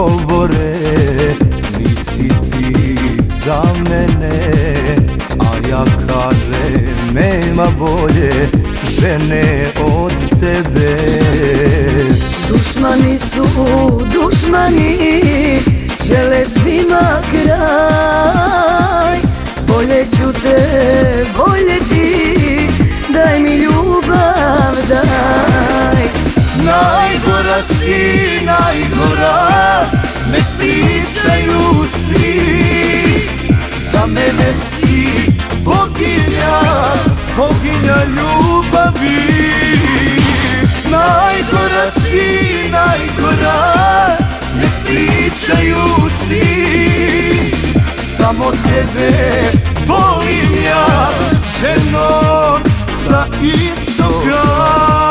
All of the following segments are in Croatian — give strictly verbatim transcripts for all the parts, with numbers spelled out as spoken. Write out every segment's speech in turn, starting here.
govore, nisi ti za mene. A ja kažem, nema bolje žene od tebe. Dušmani su dušmani, žele svima kraj. Bolje ću te voljeti, daj mi ljubav, daj. Najgora si, najgora, ne pričaju svi. Za mene si boginja, boginja ljubavi. Najgora si, najgora, ne pričaju svi. Samo tebe volim ja, ženo sa istoka.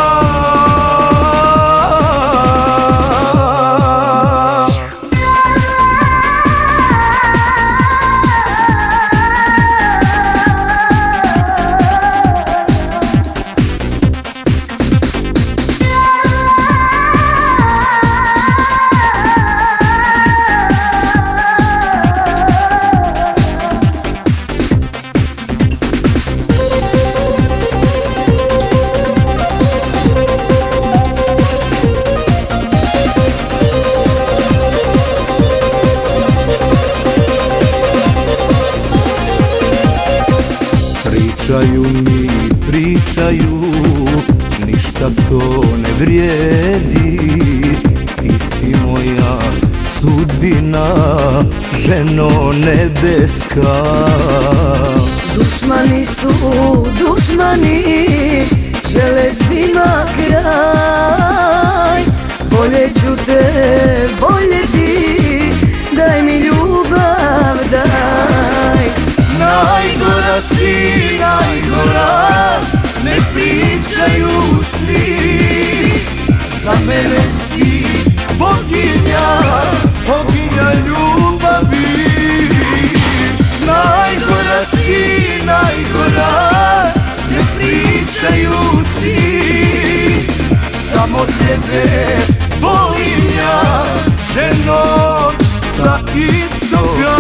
Pričaju mi, pričaju, ništa to ne vrijedi. Ti si moja sudbina, ženo nebeska. Dušmani su dušmani, žele svima kraj. Bolje ću te voljeti, daj mi ljubav, daj. Najgora si, najgora, ne pričaju svi. Za mene si boginja, boginja ljubavi. Najgora si, najgora, ne pričaju svi. Samo tebe volim ja, ženo sa istoka.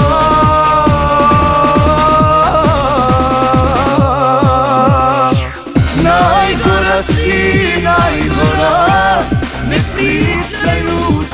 Najgora si, najgora, ne pričaju